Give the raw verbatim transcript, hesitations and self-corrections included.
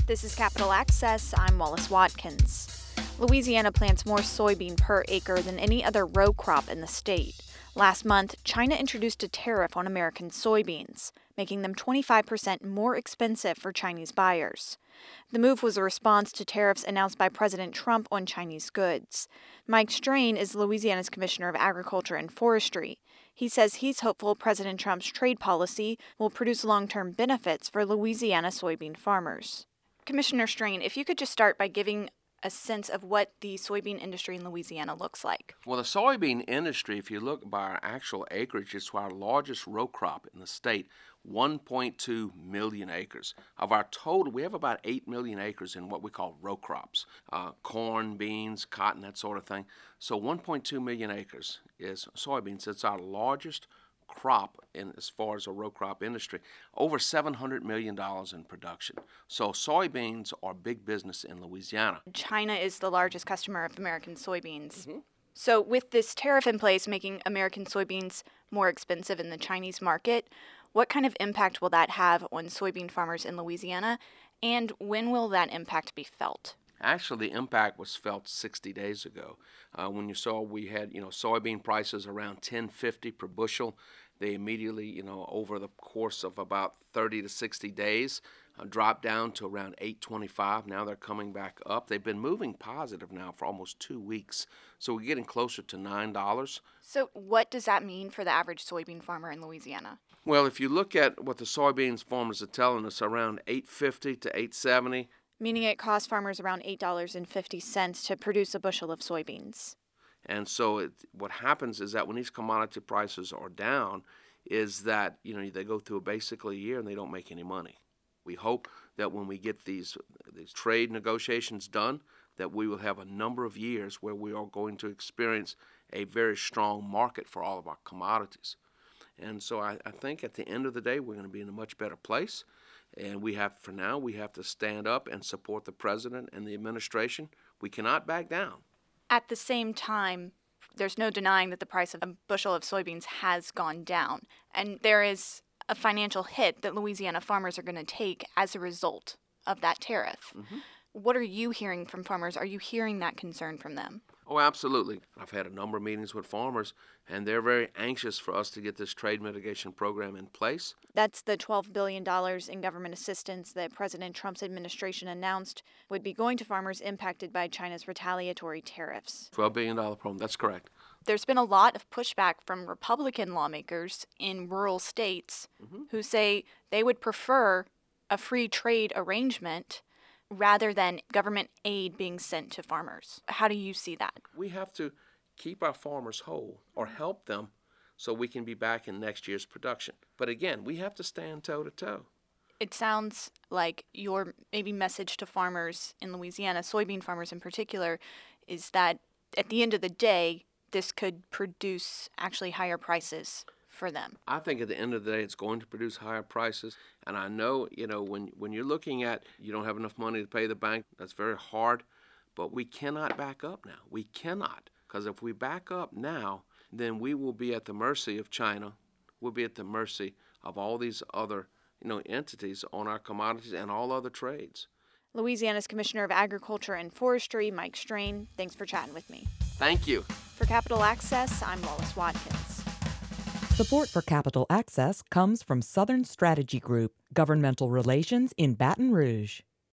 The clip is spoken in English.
This is Capital Access. I'm Wallace Watkins. Louisiana plants more soybean per acre than any other row crop in the state. Last month, China introduced a tariff on American soybeans, making them twenty-five percent more expensive for Chinese buyers. The move was a response to tariffs announced by President Trump on Chinese goods. Mike Strain is Louisiana's Commissioner of Agriculture and Forestry. He says he's hopeful President Trump's trade policy will produce long-term benefits for Louisiana soybean farmers. Commissioner Strain, if you could just start by giving a sense of what the soybean industry in Louisiana looks like. Well, the soybean industry, if you look by our actual acreage, it's our largest row crop in the state, one point two million acres. Of our total, we have about eight million acres in what we call row crops, uh, corn, beans, cotton, that sort of thing. So one point two million acres is soybeans. It's our largest crop in as far as a row crop industry, over seven hundred million dollars in production. So soybeans are big business in Louisiana. China is the largest customer of American soybeans. Mm-hmm. So with this tariff in place making American soybeans more expensive in the Chinese market, what kind of impact will that have on soybean farmers in Louisiana, and when will that impact be felt? Actually, the impact was felt sixty days ago. Uh, when you saw we had, you know, soybean prices around ten fifty per bushel, they immediately, you know, over the course of about thirty to sixty days, uh, dropped down to around eight twenty-five. Now they're coming back up. They've been moving positive now for almost two weeks. So we're getting closer to nine dollars. So what does that mean for the average soybean farmer in Louisiana? Well, if you look at what the soybeans farmers are telling us, around eight fifty to eight seventy. Meaning it costs farmers around eight dollars and fifty cents to produce a bushel of soybeans. And so it, what happens is that when these commodity prices are down, is that, you know, they go through basically a year and they don't make any money. We hope that when we get these these trade negotiations done, that we will have a number of years where we are going to experience a very strong market for all of our commodities. And so I, I think at the end of the day, we're going to be in a much better place. And we have, for now, we have to stand up and support the president and the administration. We cannot back down. At the same time, there's no denying that the price of a bushel of soybeans has gone down. And there is a financial hit that Louisiana farmers are going to take as a result of that tariff. Mm-hmm. What are you hearing from farmers? Are you hearing that concern from them? Oh, absolutely. I've had a number of meetings with farmers, and they're very anxious for us to get this trade mitigation program in place. That's the twelve billion dollars in government assistance that President Trump's administration announced would be going to farmers impacted by China's retaliatory tariffs. twelve billion dollars program, that's correct. There's been a lot of pushback from Republican lawmakers in rural states mm-hmm. who say they would prefer a free trade arrangement rather than government aid being sent to farmers. How do you see that? We have to keep our farmers whole or help them so we can be back in next year's production. But again, we have to stand toe-to-toe. It sounds like your maybe message to farmers in Louisiana, soybean farmers in particular, is that at the end of the day, this could produce actually higher prices for them. I think at the end of the day, it's going to produce higher prices. And I know, you know, when, when you're looking at you don't have enough money to pay the bank, that's very hard. But we cannot back up now. We cannot. Because if we back up now, then we will be at the mercy of China. We'll be at the mercy of all these other, you know, entities on our commodities and all other trades. Louisiana's Commissioner of Agriculture and Forestry, Mike Strain, thanks for chatting with me. Thank you. For Capital Access, I'm Wallace Watkins. Support for Capital Access comes from Southern Strategy Group, Governmental Relations in Baton Rouge.